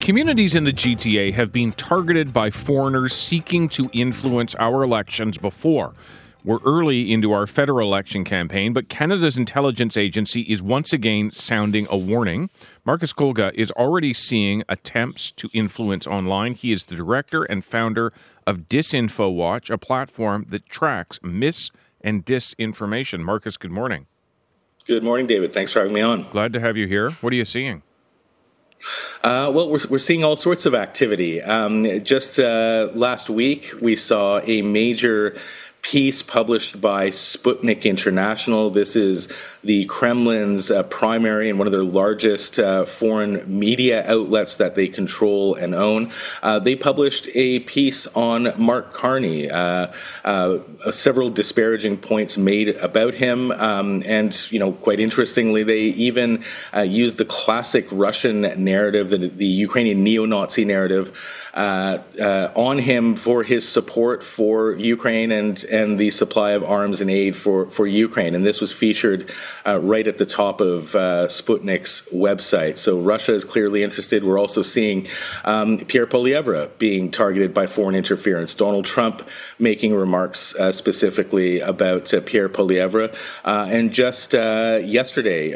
Communities in the GTA have been targeted by foreigners seeking to influence our elections before. We're early into our federal election campaign, but Canada's intelligence agency is once again sounding a warning. Marcus Kolga is already seeing attempts to influence online. He is the director and founder of DisinfoWatch, a platform that tracks mis- and disinformation. Marcus, good morning. Good morning, David. Thanks for having me on. Glad to have you here. What are you seeing? Well, we're seeing all sorts of activity. Just last week, we saw a major piece published by Sputnik International. This is the Kremlin's primary and one of their largest foreign media outlets that they control and own. They published a piece on Mark Carney, several disparaging points made about him, and quite interestingly, they even used the classic Russian narrative, the Ukrainian neo-Nazi narrative, on him for his support for Ukraine and the supply of arms and aid for Ukraine. And this was featured right at the top of Sputnik's website. So Russia is clearly interested. We're also seeing Pierre Poilievre being targeted by foreign interference. Donald Trump making remarks specifically about Pierre Poilievre. And just yesterday,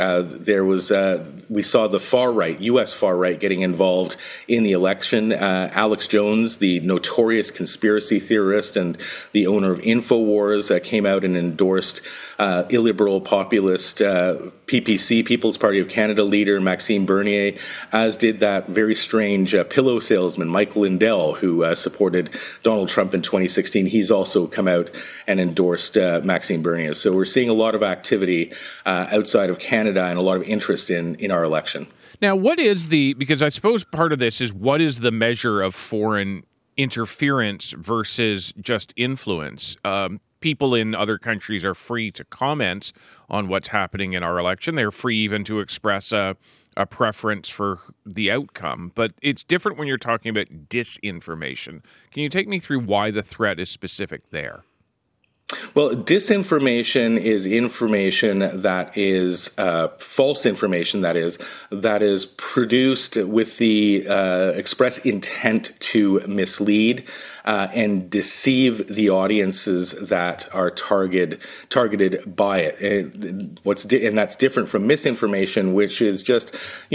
we saw the far right, U.S. far right, getting involved in the election. Alex Jones, the notorious conspiracy theorist and the owner of InfoWars, came out and endorsed illiberal populist PPC, People's Party of Canada leader Maxime Bernier, as did that very strange pillow salesman Michael Lindell, who supported Donald Trump in 2016. He's also come out and endorsed Maxime Bernier. So we're seeing a lot of activity outside of Canada and a lot of interest in our election. Now, because I suppose part of this is what is the measure of foreign interference versus just influence? People in other countries are free to comment on what's happening in our election. They're free even to express a preference for the outcome. But it's different when you're talking about disinformation. Can you take me through why the threat is specific there? Well, disinformation is information that is false information, that is produced with the express intent to mislead and deceive the audiences that are targeted by it. And that's different from misinformation, which is just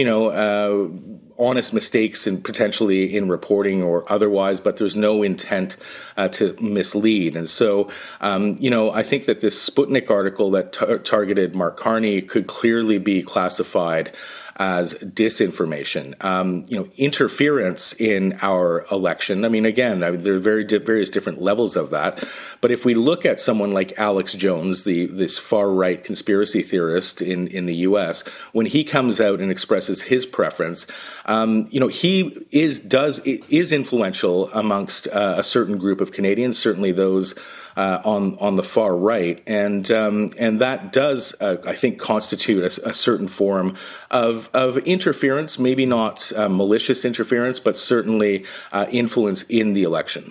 honest mistakes and potentially in reporting or otherwise, but there's no intent to mislead. And so, I think that this Sputnik article that targeted Mark Carney could clearly be classified as disinformation. Interference in our election. There are various different levels of that. But if we look at someone like Alex Jones, this far-right conspiracy theorist in the U.S., when he comes out and expresses his preference, he is influential amongst a certain group of Canadians, certainly those on the far right, and that does, I think, constitute a certain form of interference, maybe not malicious interference, but certainly influence in the election.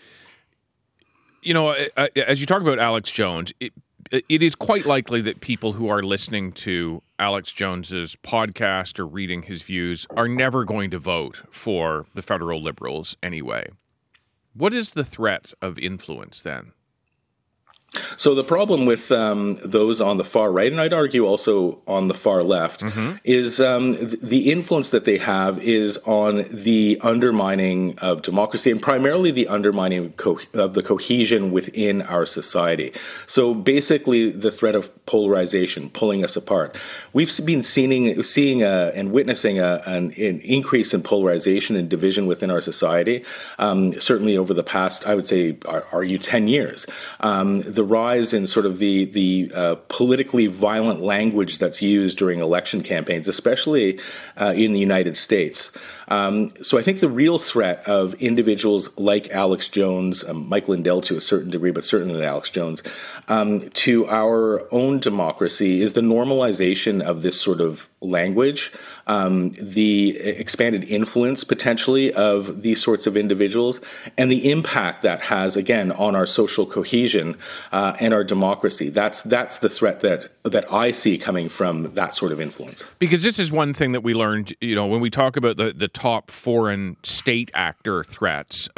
As you talk about Alex Jones, it is quite likely that people who are listening to Alex Jones's podcast or reading his views are never going to vote for the federal Liberals anyway. What is the threat of influence then? So the problem with those on the far right, and I'd argue also on the far left, is the influence that they have is on the undermining of democracy and primarily the undermining of the cohesion within our society. So basically the threat of polarization, pulling us apart. We've been seeing and witnessing an increase in polarization and division within our society, certainly over the past, I would say, argue 10 years. The rise in sort of the politically violent language that's used during election campaigns, especially in the United States. So I think the real threat of individuals like Alex Jones, Mike Lindell to a certain degree, but certainly Alex Jones, to our own democracy is the normalization of this sort of language, the expanded influence potentially of these sorts of individuals, and the impact that has, again, on our social cohesion and our democracy. That's the threat that I see coming from that sort of influence. Because this is one thing that we learned, when we talk about the top foreign state actor threats,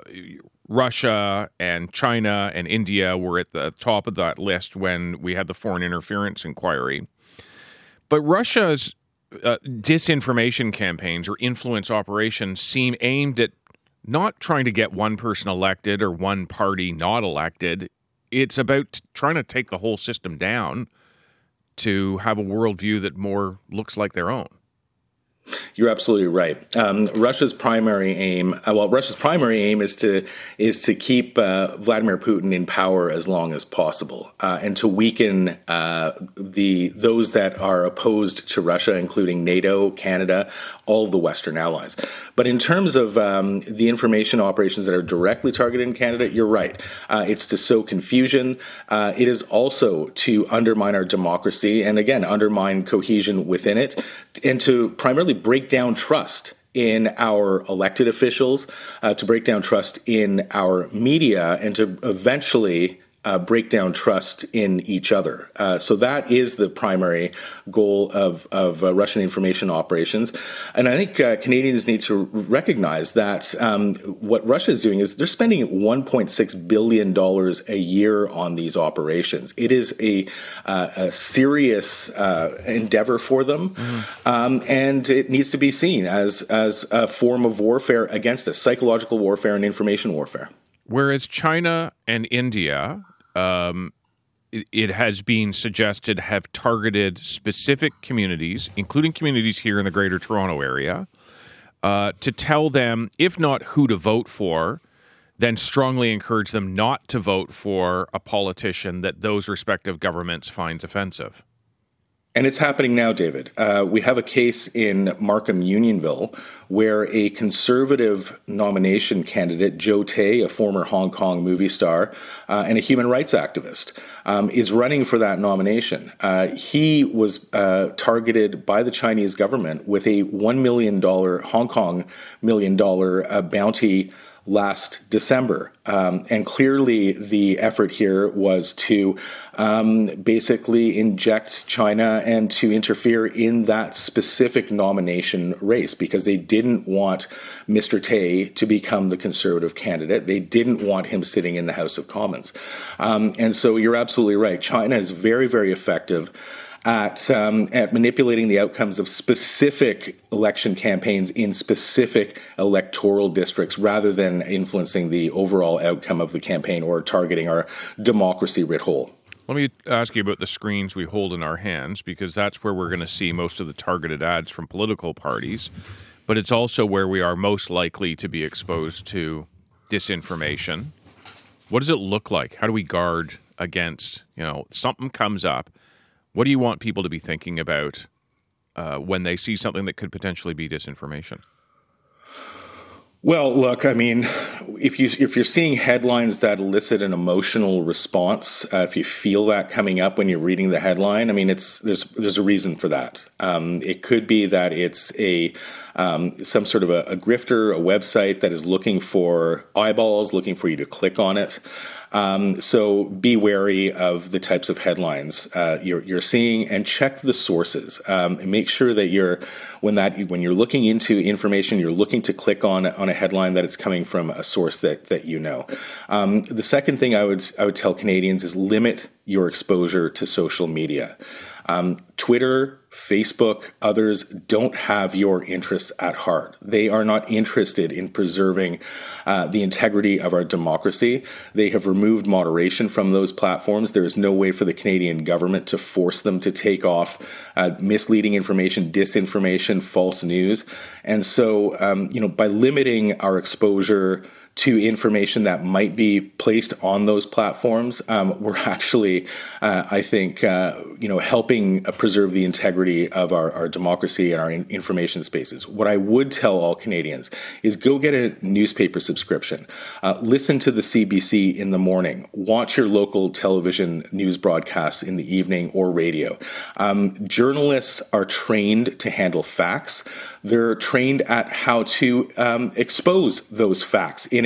Russia and China and India were at the top of that list when we had the foreign interference inquiry. But Russia's disinformation campaigns or influence operations seem aimed at not trying to get one person elected or one party not elected. It's about trying to take the whole system down to have a worldview that more looks like their own. You're absolutely right. Russia's primary aim is to keep Vladimir Putin in power as long as possible, and to weaken those that are opposed to Russia, including NATO, Canada, all of the Western allies. But in terms of the information operations that are directly targeted in Canada, you're right. It's to sow confusion. It is also to undermine our democracy and, again, undermine cohesion within it, and to primarily break down trust in our elected officials, to break down trust in our media, and to eventually break down trust in each other. So that is the primary goal of Russian information operations. And I think Canadians need to recognize that what Russia is doing is they're spending $1.6 billion a year on these operations. It is a serious endeavor for them, and it needs to be seen as a form of warfare against us, psychological warfare and information warfare. Whereas China and India, it has been suggested, have targeted specific communities, including communities here in the Greater Toronto area, to tell them, if not who to vote for, then strongly encourage them not to vote for a politician that those respective governments finds offensive. And it's happening now, David. We have a case in Markham Unionville where a conservative nomination candidate, Joe Tay, a former Hong Kong movie star and a human rights activist, is running for that nomination. He was targeted by the Chinese government with a $1 million Hong Kong $1 million bounty last December. And clearly the effort here was to basically inject China and to interfere in that specific nomination race because they didn't want Mr. Tay to become the conservative candidate. They didn't want him sitting in the House of Commons. And so you're absolutely right. China is very, very effective at manipulating the outcomes of specific election campaigns in specific electoral districts rather than influencing the overall outcome of the campaign or targeting our democracy writ whole. Let me ask you about the screens we hold in our hands, because that's where we're going to see most of the targeted ads from political parties, but it's also where we are most likely to be exposed to disinformation. What does it look like? How do we guard against, something comes up? What do you want people to be thinking about when they see something that could potentially be disinformation? Well, look, I mean, if you're seeing headlines that elicit an emotional response, if you feel that coming up when you're reading the headline, I mean, there's a reason for that. It could be that it's some sort of a grifter, a website that is looking for eyeballs, looking for you to click on it. So be wary of the types of headlines you're seeing, and check the sources. Make sure that when you're looking into information, you're looking to click on a headline, that it's coming from a source that you know. The second thing I would tell Canadians is limit your exposure to social media. Twitter, Facebook, others don't have your interests at heart. They are not interested in preserving the integrity of our democracy. They have removed moderation from those platforms. There is no way for the Canadian government to force them to take off misleading information, disinformation, false news. And so, by limiting our exposure to information that might be placed on those platforms, we're actually, I think, helping preserve the integrity of our democracy and our information spaces. What I would tell all Canadians is go get a newspaper subscription. Listen to the CBC in the morning. Watch your local television news broadcasts in the evening or radio. Journalists are trained to handle facts. They're trained at how to expose those facts in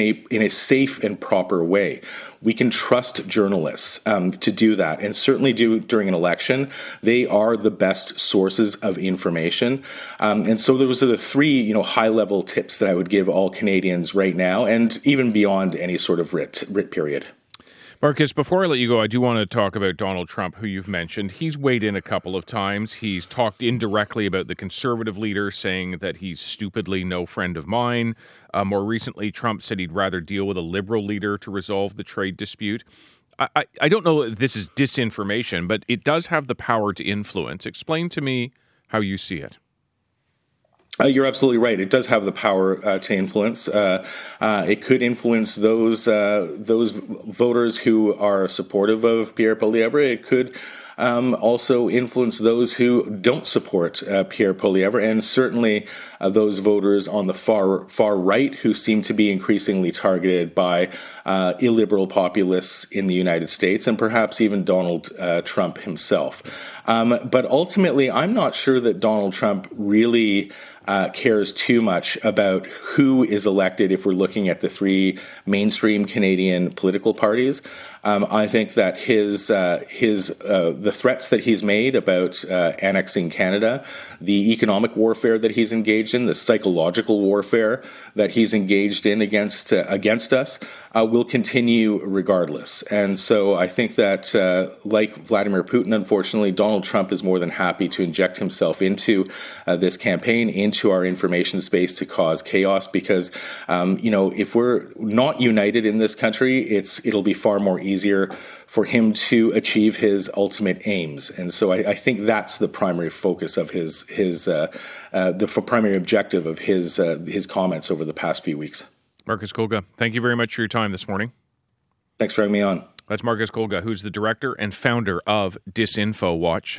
a safe and proper way. We can trust journalists to do that, and certainly during an election. They are the best sources of information. And so those are the three, high-level tips that I would give all Canadians right now, and even beyond any sort of writ period. Marcus, before I let you go, I do want to talk about Donald Trump, who you've mentioned. He's weighed in a couple of times. He's talked indirectly about the conservative leader, saying that he's stupidly no friend of mine. More recently, Trump said he'd rather deal with a liberal leader to resolve the trade dispute. I don't know if this is disinformation, but it does have the power to influence. Explain to me how you see it. You're absolutely right. It does have the power to influence. It could influence those voters who are supportive of Pierre Poilievre. It could also influence those who don't support Pierre Poilievre, and certainly those voters on the far right who seem to be increasingly targeted by illiberal populists in the United States, and perhaps even Donald Trump himself. But ultimately, I'm not sure that Donald Trump really cares too much about who is elected if we're looking at the three mainstream Canadian political parties. I think that the threats that he's made about annexing Canada, the economic warfare that he's engaged in, the psychological warfare that he's engaged in against us, will continue regardless. And so I think that, like Vladimir Putin, unfortunately, Donald Trump is more than happy to inject himself into this campaign, into our information space, to cause chaos, because if we're not united in this country, it'll be far more easier for him to achieve his ultimate aims. And so I think that's the primary focus of the primary objective of his comments over the past few weeks. Marcus Kolga, thank you very much for your time this morning. Thanks for having me on. That's Marcus Kolga, who's the director and founder of Disinfo Watch.